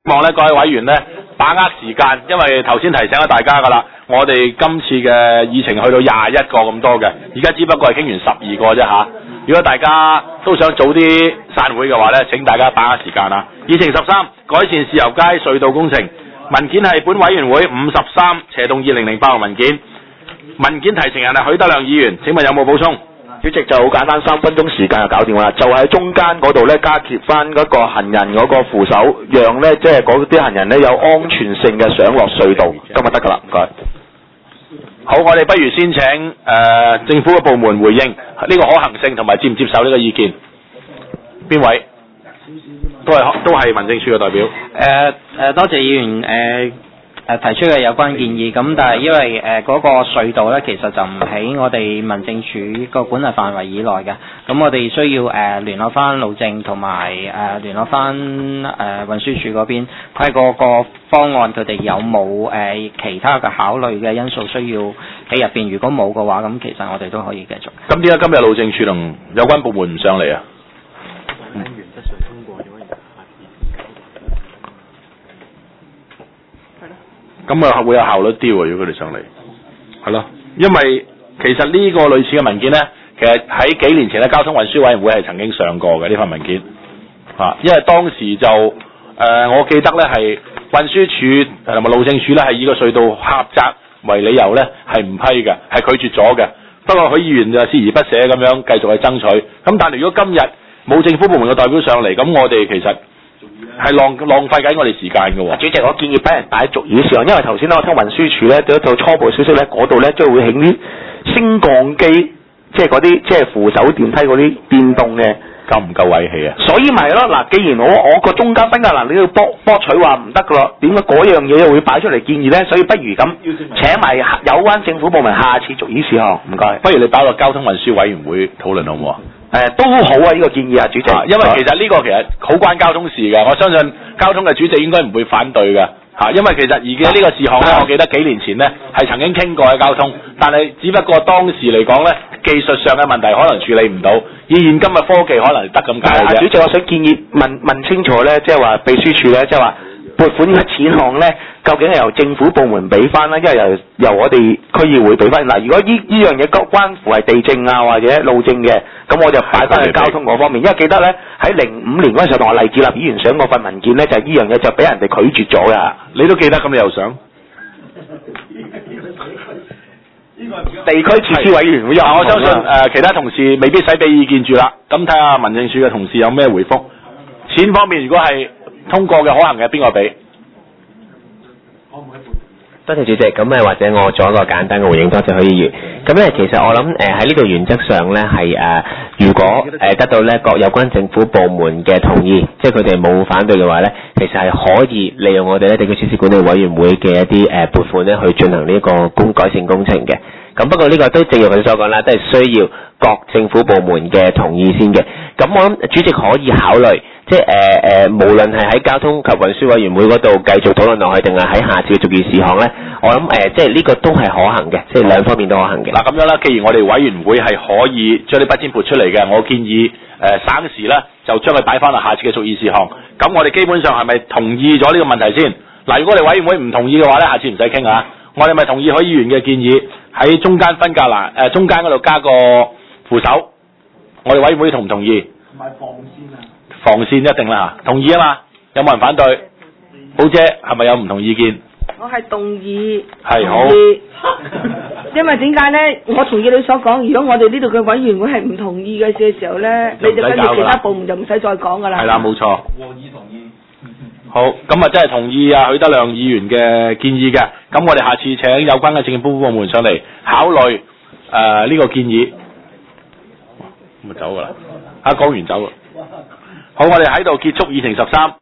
希望咧各位委員咧把握時間，因為頭先提醒咗大家噶啦，我哋今次嘅議程去到21個咁多嘅，而家只不過係傾完12個啫吓。如果大家都想早啲散會嘅話咧，請大家把握時間啦。議程13改善豉油街隧道工程文件係本委員會53斜動2008號文件，文件提呈人係許德亮議員，請問有冇補充？ 主席就好簡單，3分鐘時間就搞掂啦，就喺中間嗰度咧加貼翻嗰個行人嗰個扶手，讓咧即係嗰啲行人咧有安全性嘅上落隧道，咁就得噶啦，唔該。 好，我哋不如先請政府嘅部門回應呢個可行性同埋接唔接受呢個意見。邊位？都係民政處嘅代表。 多謝議員提出嘅有關建議，咁但係因為嗰個隧道咧，其實就唔喺我哋民政處個管轄範圍以內嘅，咁我哋需要聯絡翻路政同埋聯絡翻運輸署嗰邊，睇個方案佢哋有冇其他嘅考慮嘅因素需要喺入邊，如果冇嘅話，咁其實我哋都可以繼續。 咁點解今日路政處同有關部門唔上嚟啊？咁啊會有效率啲喎，如果佢哋上嚟，係咯，因為其實呢個類似嘅文件呢，其實喺幾年前咧交通運輸委員會係曾經上過嘅呢份文件，因為當時就我記得呢係運輸署同埋路政署呢係以個隧道狹窄為理由呢係唔批嘅，係拒絕咗嘅。不過許議員就鍥而不捨咁樣繼續去爭取。咁但係如果今日冇政府部門嘅代表上嚟，咁我哋其實係浪費緊我哋時間嘅喎。 主席，我建議俾人擺喺續議上，因為頭先咧我聽運輸署咧對一套初步消息咧，嗰度咧將會興啲升降機，即係嗰啲即係扶手電梯嗰啲電動嘅， 夠唔夠位氣啊？ 所以咪咯，嗱，既然我個中間分隔嗱，你要博取話唔得噶咯，點解嗰樣嘢又會擺出嚟建議咧？所以不如咁請埋有關政府部門下次續議事項，唔該。 不如你擺落交通運輸委員會討論好唔好啊？ 都好啊！呢個建議啊，主席。 因為其實呢個其實好關交通事嘅，我相信交通嘅主席應該唔會反對嘅。因為其實而家呢個事項咧，我記得幾年前呢係曾經傾過嘅交通，但係只不過當時嚟講呢，技術上嘅問題可能處理唔到，以現今嘅科技可能得咁解嘅啫。 主席，我想建議問清楚呢，即係話秘書處呢，即係話撥款嘅錢項呢，究竟係由政府部門俾翻啦，因為由我哋區議會俾翻。嗱，如果呢樣嘢關乎係地政啊或者路政嘅，咁我就擺翻去交通嗰方面。因為記得呢，喺05年嗰陣時候同我黎智立議員上嗰份文件呢，就係呢樣嘢就俾人哋拒絕咗㗎。 你都記得，咁你又想？ 地區設施委員會我相信其他同事未必使俾意見住啦。咁睇下民政處嘅同事有咩回覆。錢方面如果係通過嘅可行嘅，邊個俾？ 多謝主席，咁或者我做一個簡單嘅回應，多謝許議員。咁咧，其實我諗喺呢個原則上咧係如果得到咧各有關政府部門嘅同意，即係佢哋冇反對嘅話咧，其實係可以利用我哋咧地區設施管理委員會嘅一啲撥款咧去進行呢個改善工程嘅。咁不過呢個都正如佢所講啦，都係需要各政府部門嘅同意先嘅。咁我諗主席可以考慮，即係無論係喺交通及運輸委員會嗰度繼續討論落去，定係喺下次嘅續議事項咧，我諗即係呢個都係可行嘅，即係兩方面都可行嘅。 嗱咁樣啦，既然我哋委員會係可以將啲筆錢撥出嚟嘅，我建議省時咧就將佢擺翻落下次嘅續議事項。咁我哋基本上係咪同意咗呢個問題先？嗱，如果我哋委員會唔同意嘅話咧，下次唔使傾啊。我哋咪同意許議員嘅建議，喺中間分隔欄中間嗰度加個扶手。我哋委員會同唔同意？同埋防線啊！防線一定啦，同意啊嘛。有冇人反對？寶姐係咪有唔同意見？ 我係動議。 係好。 因為點解咧？我同意你所講，如果我哋呢度嘅委員會係唔同意嘅時候咧，你就跟住其他部門就唔使再講噶啦。 係啦，冇錯。和議同意。好，咁啊真係同意許德亮議員嘅建議嘅。咁我哋下次請有關嘅政府部門上嚟考慮呢個建議。咁啊走噶啦，講完走啦。好，我哋喺度結束議程13。